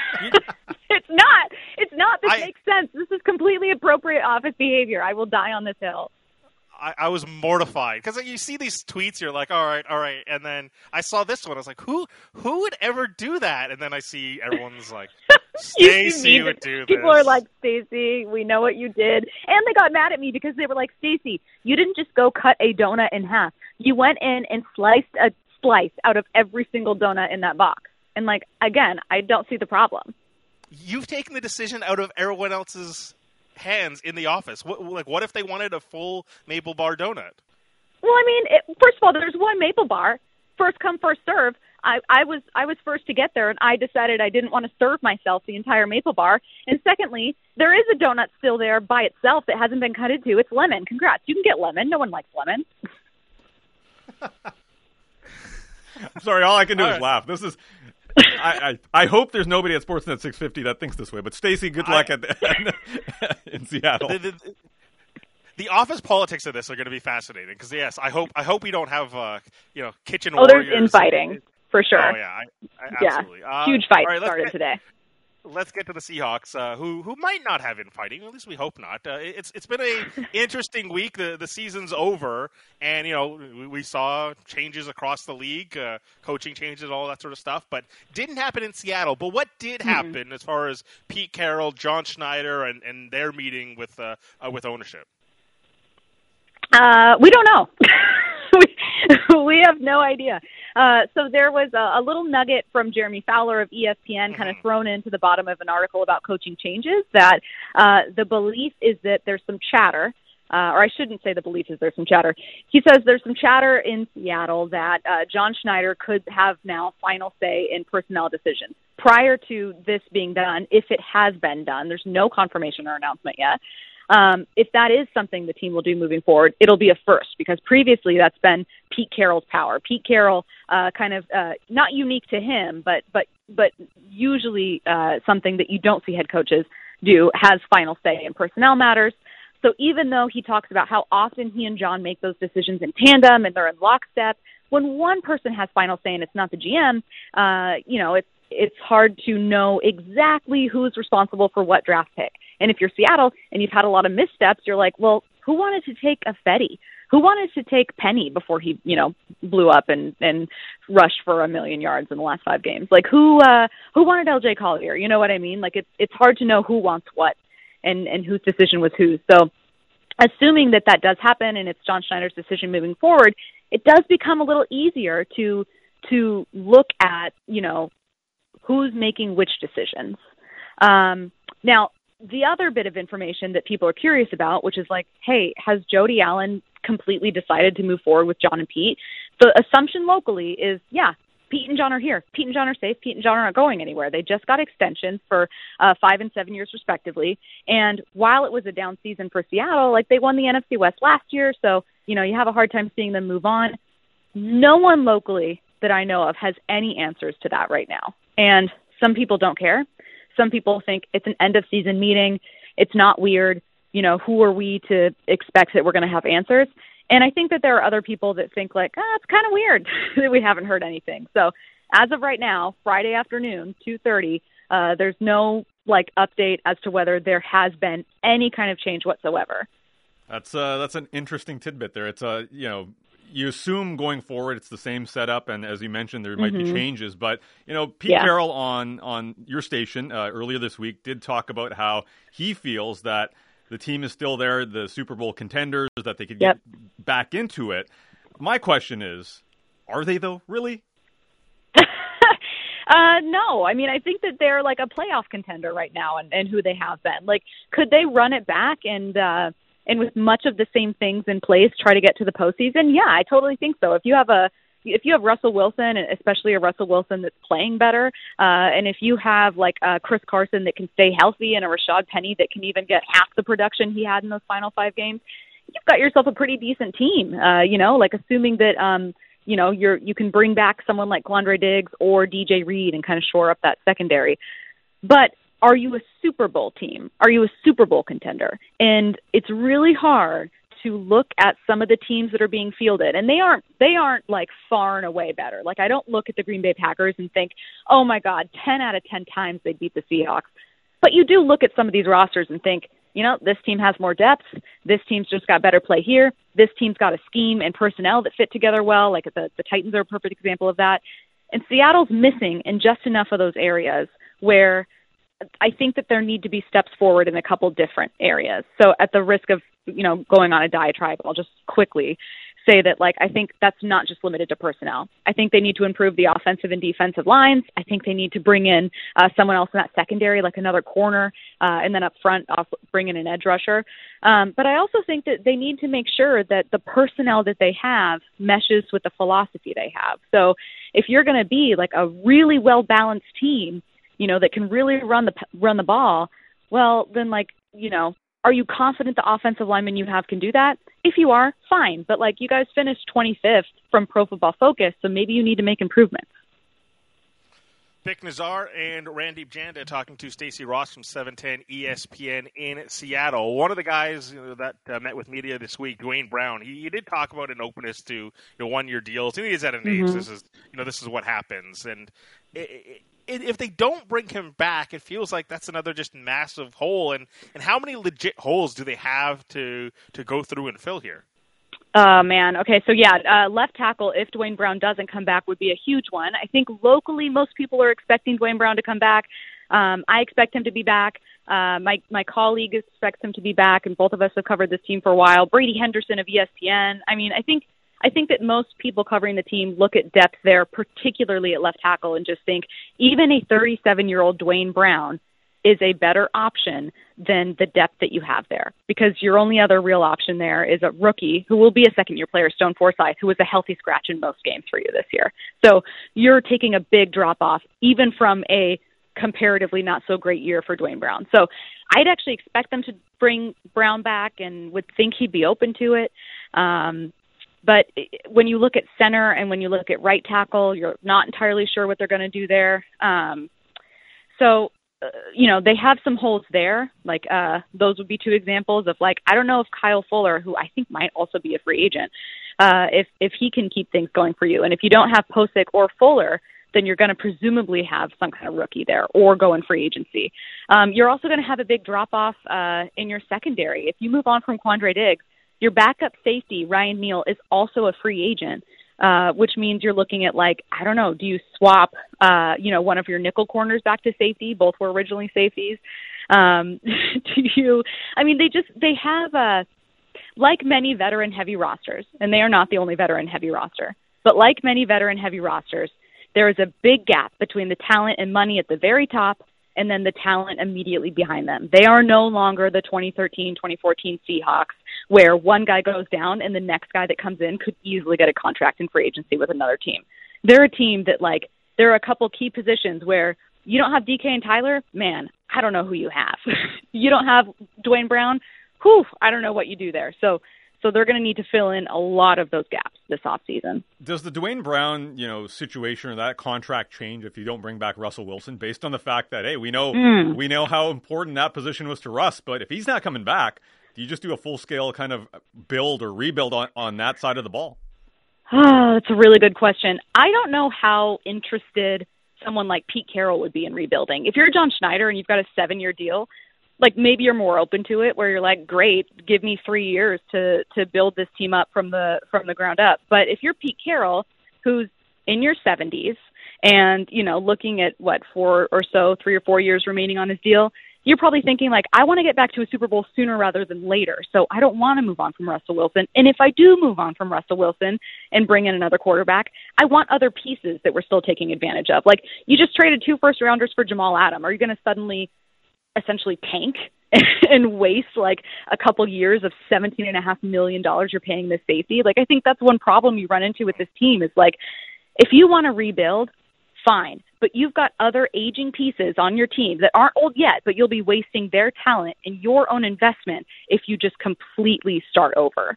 It's not. It's not. This I, makes sense. This is completely appropriate office behavior. I will die on this hill. I, I was mortified because you see these tweets, you're like, all right, all right, and then I saw this one. I was like, who who would ever do that? And then I see everyone's like, Stacey would do this. People are like, Stacey, we know what you did, and they got mad at me because they were like, Stacey, you didn't just go cut a donut in half. You went in and sliced a slice out of every single donut in that box. And like, again, I don't see the problem. You've taken the decision out of everyone else's hands in the office. What, like, what if they wanted a full maple bar donut? Well, I mean, it, first of all, there's one maple bar. First come, first serve. I, I was I was first to get there, and I decided I didn't want to serve myself the entire maple bar. And secondly, there is a donut still there by itself that hasn't been cut into. It's lemon. Congrats. You can get lemon. No one likes lemon. I'm sorry, all I can do All is right. laugh. This is. I, I I hope there's nobody at Sportsnet six fifty that thinks this way. But Stacey, good luck I, at the, in Seattle. The, the, the office politics of this are going to be fascinating because yes, I hope I hope we don't have uh, you know kitchen Oh, there's warriors. infighting for sure. Oh yeah, I, I, Yeah. absolutely. Uh, Huge fight all right, let's started get- today. Let's get to the Seahawks, uh, who who might not have infighting. At least we hope not. Uh, it's it's been a interesting week. The the season's over, and you know we, we saw changes across the league, uh, coaching changes, all that sort of stuff. But didn't happen in Seattle. But what did happen mm-hmm. as far as Pete Carroll, John Schneider, and, and their meeting with uh, uh, with ownership? Uh, we don't know. we, we have no idea. Uh, so there was a, a little nugget from Jeremy Fowler of E S P N kind of thrown into the bottom of an article about coaching changes that uh, the belief is that there's some chatter, uh, or I shouldn't say the belief is there's some chatter. He says there's some chatter in Seattle that uh, John Schneider could have now final say in personnel decisions. Prior to this being done, if it has been done, there's no confirmation or announcement yet. Um, if that is something the team will do moving forward, it'll be a first because previously that's been Pete Carroll's power. Pete Carroll, uh, kind of uh, not unique to him, but but but usually uh, something that you don't see head coaches do, has final say in personnel matters. So even though he talks about how often he and John make those decisions in tandem and they're in lockstep, when one person has final say and it's not the G M, uh, you know, it's it's hard to know exactly who's responsible for what draft pick. And if you're Seattle and you've had a lot of missteps, you're like, well, who wanted to take a Fetty? Who wanted to take Penny before he, you know, blew up and, and rushed for a million yards in the last five games? Like, who uh, who wanted L J Collier? You know what I mean? Like, it's it's hard to know who wants what and, and whose decision was whose. So assuming that that does happen and it's John Schneider's decision moving forward, it does become a little easier to to look at, you know, who's making which decisions. Um, now, the other bit of information that people are curious about, which is like, hey, has Jody Allen completely decided to move forward with John and Pete? The assumption locally is, yeah, Pete and John are here. Pete and John are safe. Pete and John aren't going anywhere. They just got extensions for uh, five and seven years respectively. And while it was a down season for Seattle, like they won the N F C West last year, so, you know, you have a hard time seeing them move on. No one locally that I know of has any answers to that right now. And some people don't care. Some people think it's an end-of-season meeting. It's not weird. You know, who are we to expect that we're going to have answers? And I think that there are other people that think like, ah, it's kind of weird that we haven't heard anything. So as of right now, Friday afternoon, two thirty, uh, there's no, like, update as to whether there has been any kind of change whatsoever. That's uh, that's an interesting tidbit there. It's, uh, you know, you assume going forward it's the same setup, and as you mentioned, there might mm-hmm. be changes. But, you know, Pete yeah. Carroll on, on your station uh, earlier this week did talk about how he feels that the team is still there, the Super Bowl contenders, that they could yep. get back into it. My question is, are they, though, really? uh, no. I mean, I think that they're like a playoff contender right now and, and who they have been. Like, could they run it back and uh, – and with much of the same things in place, try to get to the postseason? Yeah, I totally think so. If you have a, if you have Russell Wilson, and especially a Russell Wilson that's playing better, uh, and if you have like a Chris Carson that can stay healthy and a Rashad Penny that can even get half the production he had in those final five games, you've got yourself a pretty decent team. Uh, you know, like assuming that, um, you know, you're you can bring back someone like Quandre Diggs or D J Reed and kind of shore up that secondary. But are you a Super Bowl team? Are you a Super Bowl contender? And it's really hard to look at some of the teams that are being fielded, and they aren't they aren't like far and away better. Like, I don't look at the Green Bay Packers and think, oh my God, ten out of ten times they beat the Seahawks. But you do look at some of these rosters and think, you know, this team has more depth. This team's just got better play here. This team's got a scheme and personnel that fit together well. Like the, the Titans are a perfect example of that. And Seattle's missing in just enough of those areas where I think that there need to be steps forward in a couple different areas. So at the risk of, you know, going on a diatribe, I'll just quickly say that, like, I think that's not just limited to personnel. I think they need to improve the offensive and defensive lines. I think they need to bring in uh, someone else in that secondary, like another corner, uh, and then up front, off, bring in an edge rusher. Um, but I also think that they need to make sure that the personnel that they have meshes with the philosophy they have. So if you're going to be like a really well-balanced team, you know, that can really run the run the ball, well, then, like, you know, are you confident the offensive linemen you have can do that? If you are, fine. But, like, you guys finished twenty-fifth from Pro Football Focus, so maybe you need to make improvements. Vic Nazar and Randeep Janda talking to Stacey Ross from seven ten E S P N in Seattle. One of the guys, you know, that uh, met with media this week, Dwayne Brown, he, he did talk about an openness to, you know, one-year deals. And he is at an Mm-hmm. age. This is, you know, this is what happens. And it, it, if they don't bring him back, it feels like that's another just massive hole. And, and how many legit holes do they have to to go through and fill here? Oh, man. Okay, so yeah, uh, left tackle, if Dwayne Brown doesn't come back, would be a huge one. I think locally most people are expecting Dwayne Brown to come back. Um, I expect him to be back. Uh, my my colleague expects him to be back, and both of us have covered this team for a while. Brady Henderson of E S P N. I mean, I think I think that most people covering the team look at depth there, particularly at left tackle, and just think even a thirty-seven-year-old Dwayne Brown is a better option than the depth that you have there, because your only other real option there is a rookie who will be a second-year player, Stone Forsythe, who was a healthy scratch in most games for you this year. So you're taking a big drop-off, even from a comparatively not-so-great year for Dwayne Brown. So I'd actually expect them to bring Brown back and would think he'd be open to it. Um, but when you look at center and when you look at right tackle, you're not entirely sure what they're going to do there. Um, so Uh, you know, they have some holes there. Like, uh, those would be two examples of, like, I don't know if Kyle Fuller, who I think might also be a free agent, uh, if, if he can keep things going for you. And if you don't have Posick or Fuller, then you're going to presumably have some kind of rookie there or go in free agency. Um, you're also going to have a big drop-off uh, in your secondary. If you move on from Quandre Diggs, your backup safety, Ryan Neal, is also a free agent. Uh, which means you're looking at, like, I don't know, do you swap, uh, you know, one of your nickel corners back to safety? Both were originally safeties. Um, do you, I mean, they just, they have, uh, like many veteran-heavy rosters, and they are not the only veteran-heavy roster, but like many veteran-heavy rosters, there is a big gap between the talent and money at the very top and then the talent immediately behind them. They are no longer the twenty thirteen, twenty fourteen Seahawks, where one guy goes down and the next guy that comes in could easily get a contract in free agency with another team. They're a team that, like, there are a couple key positions where you don't have D K and Tyler, man, I don't know who you have. You don't have Dwayne Brown, whew, I don't know what you do there. So so they're going to need to fill in a lot of those gaps this offseason. Does the Dwayne Brown, you know, situation or that contract change if you don't bring back Russell Wilson, based on the fact that, hey, we know mm. we know how important that position was to Russ, but if he's not coming back, do you just do a full-scale kind of build or rebuild on, on that side of the ball? Oh, that's a really good question. I don't know how interested someone like Pete Carroll would be in rebuilding. If you're John Schneider and you've got a seven-year deal, like, maybe you're more open to it, where you're like, great, give me three years to to build this team up from the from the ground up. But if you're Pete Carroll, who's in your seventies and, you know, looking at, what, four or so, three or four years remaining on his deal, you're probably thinking, like, I want to get back to a Super Bowl sooner rather than later, so I don't want to move on from Russell Wilson. And if I do move on from Russell Wilson and bring in another quarterback, I want other pieces that we're still taking advantage of. Like, you just traded two first-rounders for Jamal Adams. Are you going to suddenly essentially tank and waste, like, a couple years of seventeen and a half million dollars you're paying this safety? Like, I think that's one problem you run into with this team is, like, if you want to rebuild, fine, but you've got other aging pieces on your team that aren't old yet, but you'll be wasting their talent and your own investment if you just completely start over.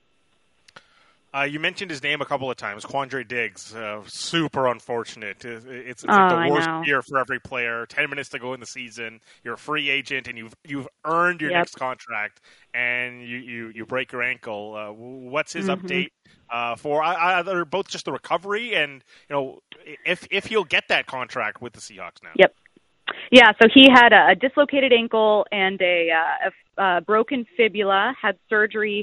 Uh, you mentioned his name a couple of times, Quandre Diggs. Uh, super unfortunate. It's, it's, it's oh, like the worst I know. year for every player. Ten minutes to go in the season. You're a free agent, and you've you've earned your yep. next contract, and you, you, you break your ankle. Uh, what's his mm-hmm. update uh, for either both just the recovery and, you know, if if he'll get that contract with the Seahawks now? Yep. Yeah, so he had a, a dislocated ankle and a, uh, a, a broken fibula, had surgery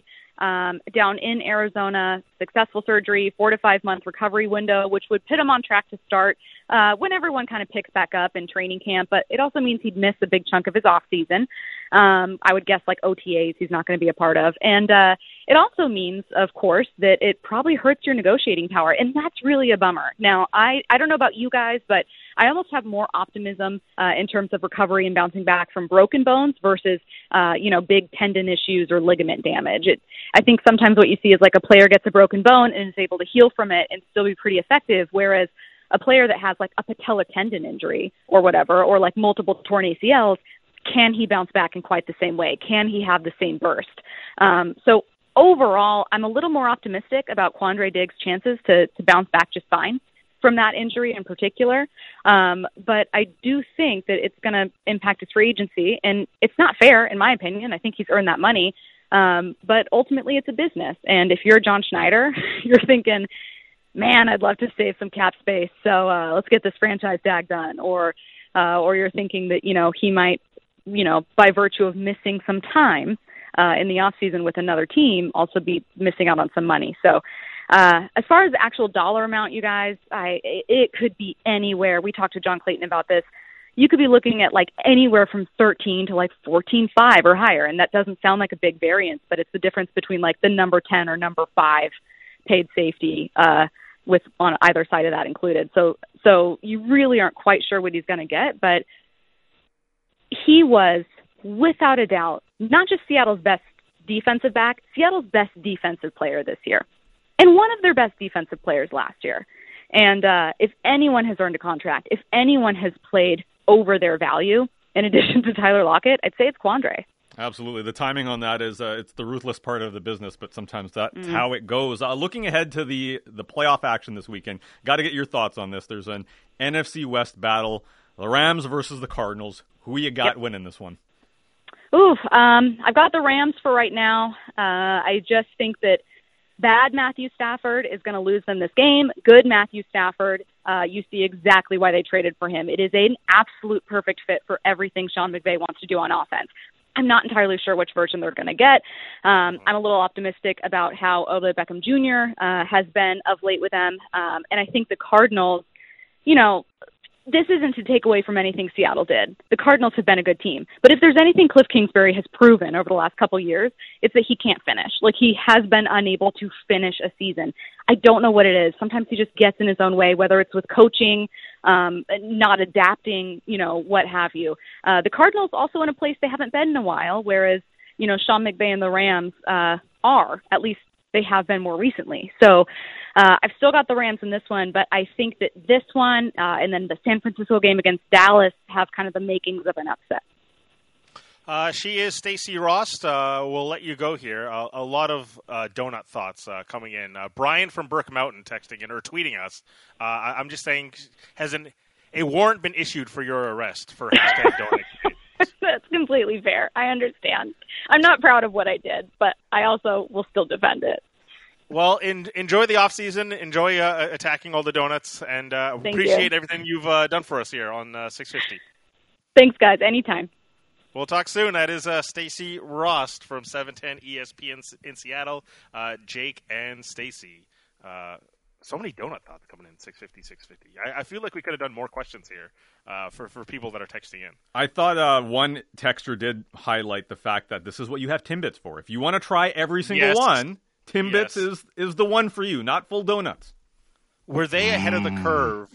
um, down in Arizona, successful surgery, four to five month recovery window, which would put him on track to start uh, when everyone kind of picks back up in training camp. But it also means he'd miss a big chunk of his off season. Um, I would guess like O T As he's not going to be a part of. And uh, it also means, of course, that it probably hurts your negotiating power. And that's really a bummer. Now, I, I don't know about you guys, but I almost have more optimism uh, in terms of recovery and bouncing back from broken bones versus, uh, you know, big tendon issues or ligament damage. It, I think sometimes what you see is like a player gets a broken bone and is able to heal from it and still be pretty effective, whereas a player that has like a patellar tendon injury or whatever, or like multiple torn A C Ls, can he bounce back in quite the same way? Can he have the same burst? Um, so overall, I'm a little more optimistic about Quandre Diggs' chances to, to bounce back just fine from that injury in particular. Um, but I do think that it's going to impact his free agency, and it's not fair, in my opinion. I think he's earned that money. Um, but ultimately, it's a business. And if you're John Schneider, you're thinking, man, I'd love to save some cap space, so uh, let's get this franchise tag done. Or, uh, or you're thinking that, you know, he might, you know, by virtue of missing some time uh, in the offseason with another team, also be missing out on some money. So uh, as far as the actual dollar amount, you guys, I, it could be anywhere. We talked to John Clayton about this. You could be looking at like anywhere from thirteen to like fourteen five or higher. And that doesn't sound like a big variance, but it's the difference between like the number ten or number five paid safety uh, with on either side of that included. So, so you really aren't quite sure what he's going to get, but he was, without a doubt, not just Seattle's best defensive back, Seattle's best defensive player this year, and one of their best defensive players last year. And uh, if anyone has earned a contract, if anyone has played over their value, in addition to Tyler Lockett, I'd say it's Quandre. Absolutely. The timing on that is uh, it's the ruthless part of the business, but sometimes that's mm. how it goes. Uh, looking ahead to the, the playoff action this weekend, got to get your thoughts on this. There's an N F C West battle, the Rams versus the Cardinals. Who you got yep. winning this one? Ooh, um, I've got the Rams for right now. Uh, I just think that bad Matthew Stafford is going to lose them this game. Good Matthew Stafford, uh, you see exactly why they traded for him. It is an absolute perfect fit for everything Sean McVay wants to do on offense. I'm not entirely sure which version they're going to get. Um, I'm a little optimistic about how Odell Beckham Junior Uh, has been of late with them. Um, and I think the Cardinals, you know, this isn't to take away from anything Seattle did. The Cardinals have been a good team. But if there's anything Cliff Kingsbury has proven over the last couple of years, it's that he can't finish. Like, he has been unable to finish a season. I don't know what it is. Sometimes he just gets in his own way, whether it's with coaching, um, not adapting, you know, what have you. Uh, the Cardinals also in a place they haven't been in a while, whereas, you know, Sean McVay and the Rams uh, are, at least they have been more recently. So uh, I've still got the Rams in this one, but I think that this one uh, and then the San Francisco game against Dallas have kind of the makings of an upset. Uh, she is Stacey Rost. Uh, we'll let you go here. Uh, a lot of uh, donut thoughts uh, coming in. Uh, Brian from Brick Mountain texting in or tweeting us. Uh, I, I'm just saying, has an, a warrant been issued for your arrest for hashtag donut? That's completely fair. I understand. I'm not proud of what I did, but I also will still defend it. Well, in, enjoy the off season. Enjoy uh, attacking all the donuts, and uh, Thank appreciate you. everything you've uh, done for us here on uh, six fifty. Thanks, guys. Anytime. We'll talk soon. That is uh, Stacey Rost from seven ten E S P N in Seattle. Uh, Jake and Stacey. Uh, so many donut thoughts coming in six fifty, six fifty. I, I feel like we could have done more questions here uh, for, for people that are texting in. I thought uh, one texter did highlight the fact that this is what you have Timbits for. If you want to try every single yes. one, Timbits yes. is, is the one for you, not full donuts. Were they ahead of the curve?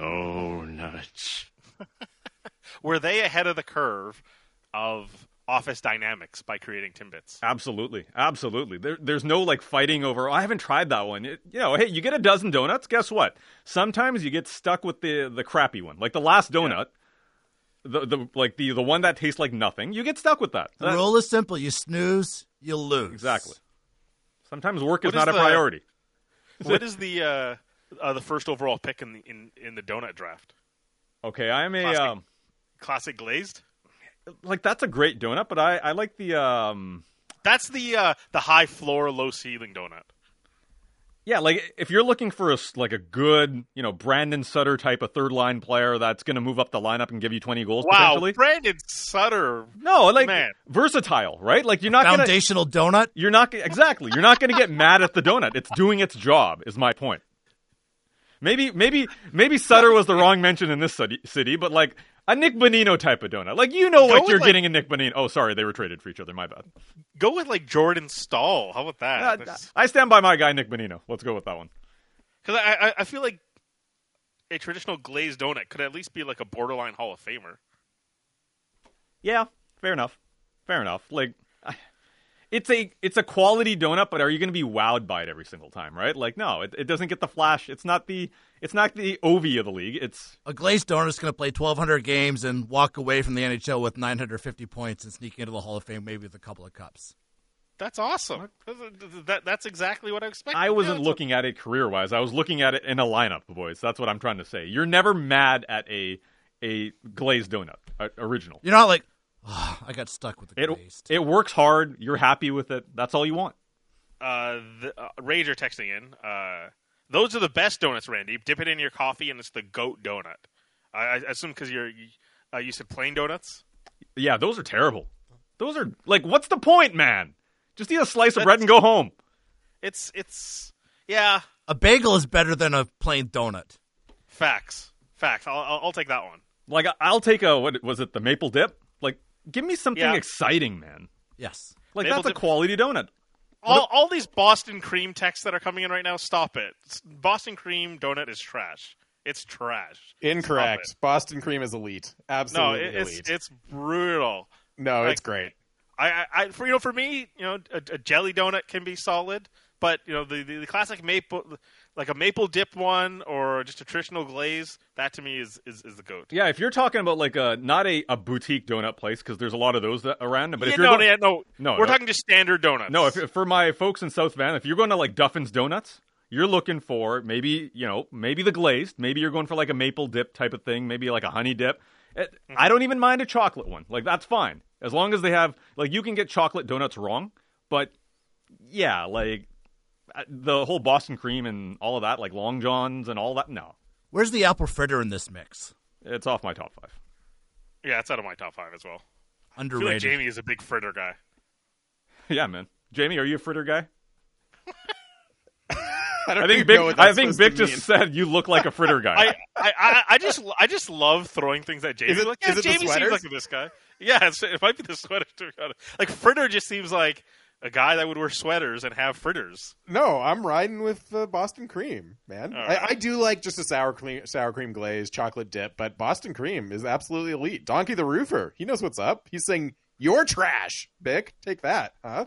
Donuts. Were they ahead of the curve of Office Dynamics by creating Timbits? Absolutely. Absolutely. There, there's no like fighting over, oh, I haven't tried that one. It, you know, hey, you get a dozen donuts, guess what? Sometimes you get stuck with the, the crappy one. Like the last donut, yeah. the, the like the, the one that tastes like nothing, you get stuck with that. The rule is simple. You snooze, you lose. Exactly. Sometimes work is what not is a the, priority. What is the uh, uh, the first overall pick in the in, in the donut draft? Okay, I'm a Classic, um, classic glazed. Like that's a great donut, but I, I like the um. That's the uh, the high floor, low ceiling donut. Yeah, like if you're looking for a s- like a good, you know, Brandon Sutter type of third line player that's going to move up the lineup and give you twenty goals Wow, potentially. Brandon Sutter. No, like Man. versatile, right? Like you're not going to Foundational donut. you're not gonna- exactly. You're not going to get mad at the donut. It's doing its job is my point. Maybe maybe maybe Sutter was the wrong mention in this city, city, but like a Nick Bonino type of donut. Like you know Go what with, you're like- getting in Nick Bonino. Oh, sorry, they were traded for each other. My bad. Go with like Jordan Stahl. How about that? Uh, That's- I stand by my guy Nick Bonino. Let's go with that one. Because I, I I feel like a traditional glazed donut could at least be like a borderline Hall of Famer. Yeah, fair enough. Fair enough. Like, I- it's a it's a quality donut, but are you going to be wowed by it every single time? Right? Like, no, it, it doesn't get the flash. It's not the it's not the Ovi of the league. It's A glazed donut is going to play twelve hundred games and walk away from the N H L with nine hundred fifty points and sneak into the Hall of Fame maybe with a couple of cups. That's awesome. That, that's exactly what I expected. I wasn't Yeah, looking at it career wise. I was looking at it in a lineup, boys. That's what I'm trying to say. You're never mad at a a glazed donut uh, original. You're not like, oh, I got stuck with the It glazed. it works hard. You're happy with it. That's all you want. Uh, the, uh, Rager texting in. Uh, those are the best donuts, Randy. Dip it in your coffee, and it's the goat donut. I, I assume because you're you, uh, you said plain donuts. Yeah, those are terrible. Those are like, what's the point, man? Just eat a slice of That's- bread and go home. It's it's yeah. A bagel is better than a plain donut. Facts. Facts. I'll I'll, I'll take that one. Like, I- I'll take a, what was it, the maple dip? Like, give me something Yeah. exciting, man. Yes. Like, Maple that's a dip- quality donut. All all these Boston cream texts that are coming in right now. Stop it. Boston cream donut is trash. It's trash. Incorrect. Stop Boston cream is elite. No, Absolutely it, it's elite. it's brutal. no, like- it's great. I, I, I for you know, for me, you know, a, a jelly donut can be solid, but you know, the, the, the classic maple, like a maple dip one or just a traditional glaze, that to me is is, is the goat. Yeah, if you're talking about, like, a not a, a boutique donut place, because there's a lot of those that, around, but Yeah, if you're no, going, yeah, no, No, we're no. talking just standard donuts. no, if, for my folks in South Van, if you're going to, like, Duffin's Donuts, you're looking for maybe, you know, maybe the glazed, maybe you're going for, like, a maple dip type of thing, maybe like a honey dip. It, I don't even mind a chocolate one. Like, that's fine. As long as they have, like, you can get chocolate donuts wrong, but yeah, like, uh, the whole Boston cream and all of that, like Long Johns and all that, no. Where's the apple fritter in this mix? It's off my top five. yeah, it's out of my top five as well. I feel like Underrated. Jamie is a big fritter guy. Yeah, man. Jamie, are you a fritter guy? I, don't I think even Big. know what I that's think supposed Big to just mean. said you look like a fritter guy. I, I, I, I just I just love throwing things at Jamie. Is it- like, yeah, is it the Jamie seems sweaters? like this guy. Yeah, it's, it might be the sweater. To be honest. Like fritter just seems like a guy that would wear sweaters and have fritters. No, I'm riding with the Boston cream, man. All I, right. I do like just a sour cream, sour cream glaze, chocolate dip, but Boston cream is absolutely elite. Donkey the Roofer, he knows what's up. He's saying, "You're trash, Bick. Take that, huh?"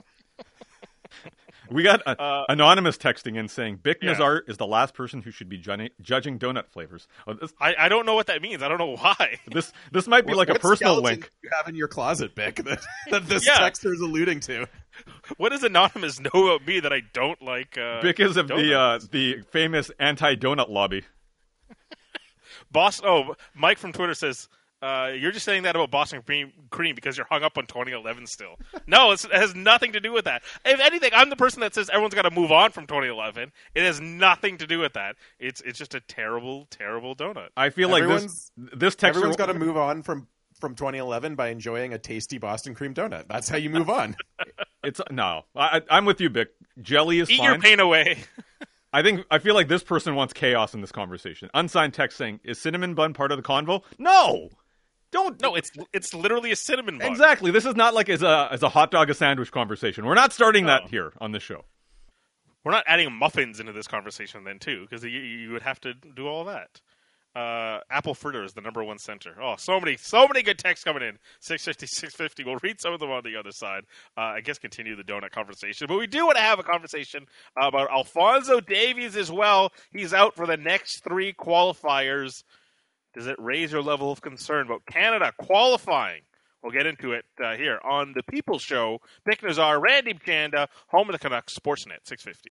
We got a, Uh, anonymous texting in saying Bick yeah. Nazar is the last person who should be ju- judging donut flavors. Oh, this, I, I don't know what that means. I don't know why. this this might be What- like a what personal skeleton link. do you have in your closet, Bick, that, that this Yeah. texter is alluding to. What does Anonymous know about me that I don't like? Uh, Bick is of the uh, donuts? the famous anti-donut lobby. Boss. Oh, Mike from Twitter says uh, you're just saying that about Boston cream, cream because you're hung up on twenty eleven still. No, it's, it has nothing to do with that. If anything, I'm the person that says everyone's got to move on from twenty eleven. It has nothing to do with that. It's it's just a terrible, terrible donut. I feel like this Everyone's- this texter Everyone's got to move on from from twenty eleven by enjoying a tasty Boston cream donut. That's how you move on. It's no. I, I- I'm with you, Bick. Jelly is Eat fine. your pain away. I think I feel like this person wants chaos in this conversation. Unsigned text saying, "Is cinnamon bun part of the convo?" No, don't. No, it's it's literally a cinnamon bun. exactly. This is not like as a as a hot dog a sandwich conversation. We're not starting that No. here on this show. We're not adding muffins into this conversation then too, because you, you would have to do all that. Uh, Apple fritter is the number one center. Oh, so many, so many good texts coming in. six fifty, six fifty. We'll read some of them on the other side. Uh, I guess continue the donut conversation. But we do want to have a conversation about Alphonso Davies as well. He's out for the next three qualifiers. Does it raise your level of concern about Canada qualifying? We'll get into it uh, here on the People's Show. Bick Nazar, Randy Chanda, home of the Canucks, Sportsnet six fifty.